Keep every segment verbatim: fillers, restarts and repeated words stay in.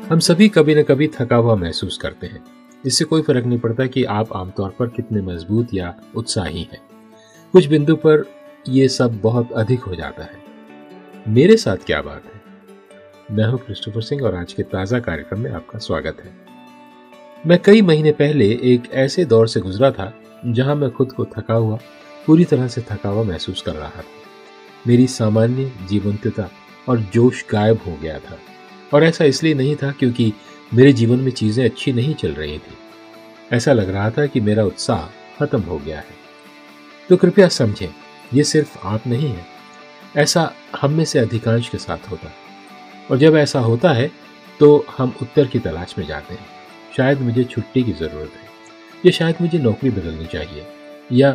हम सभी कभी न कभी थका हुआ महसूस करते हैं। इससे कोई फर्क नहीं पड़ता कि आप आमतौर पर कितने मजबूत या उत्साही हैं। कुछ बिंदु पर यह सब बहुत अधिक हो जाता है। मेरे साथ क्या बात है? मैं हूं क्रिस्टोफर सिंह और आज के ताजा कार्यक्रम में आपका स्वागत है। मैं कई महीने पहले एक ऐसे दौर से गुजरा था जहां मैं खुद को थका हुआ, पूरी तरह से थका हुआ महसूस कर रहा था। मेरी सामान्य जीवंतता और जोश गायब हो गया था। और ऐसा इसलिए नहीं था क्योंकि मेरे जीवन में चीजें अच्छी नहीं चल रही थी। ऐसा लग रहा था कि मेरा उत्साह खत्म हो गया है। तो कृपया समझें, ये सिर्फ आप नहीं है, ऐसा हम में से अधिकांश के साथ होता है। और जब ऐसा होता है तो हम उत्तर की तलाश में जाते हैं। शायद मुझे छुट्टी की जरूरत है, या शायद मुझे नौकरी बदलनी चाहिए, या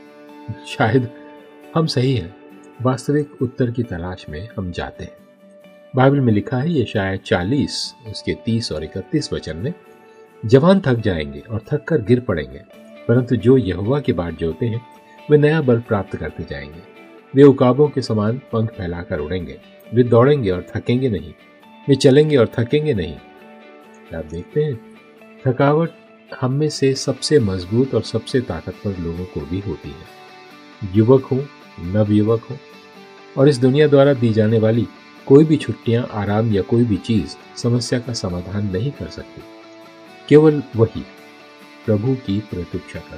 शायद हम सही हैं। वास्तविक उत्तर की तलाश में हम जाते हैं। बाइबल में लिखा है, ये शायद चालीस उसके तीस और इकतीस वचन में, जवान थक जाएंगे और थक कर गिर पड़ेंगे, परंतु जो यहोवा की बाट जोते हैं वे नया बल प्राप्त करते जाएंगे। वे उकाबों के समान पंख फैलाकर उड़ेंगे। वे दौड़ेंगे और थकेंगे नहीं, वे चलेंगे और थकेंगे नहीं। आप देखते हैं, थकावट हम में से सबसे मजबूत और सबसे ताकतवर लोगों को भी होती है। युवक हो, नवयुवक हो, और इस दुनिया द्वारा दी जाने वाली कोई भी छुट्टियां, आराम या कोई भी चीज समस्या का समाधान नहीं कर सकती। केवल वही प्रभु की प्रतीक्षा कर।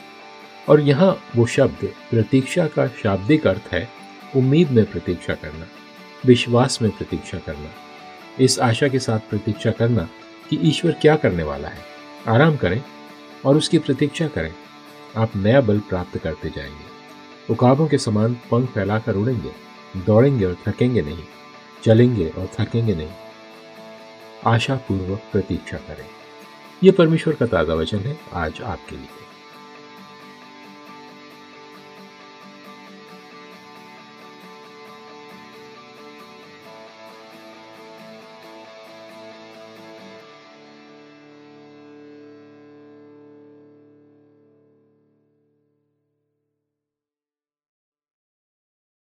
और यहाँ वो शब्द प्रतीक्षा का शाब्दिक अर्थ है उम्मीद में प्रतीक्षा करना, विश्वास में प्रतीक्षा करना, इस आशा के साथ प्रतीक्षा करना कि ईश्वर क्या करने वाला है। आराम करें और उसकी प्रतीक्षा करें। आप नया बल प्राप्त करते जाएंगे। उकाबों के समान पंख फैलाकर उड़ेंगे, दौड़ेंगे और थकेंगे नहीं, चलेंगे और थकेंगे नहीं। आशा पूर्वक प्रतीक्षा करें। यह परमेश्वर का ताजा वचन है आज आपके लिए।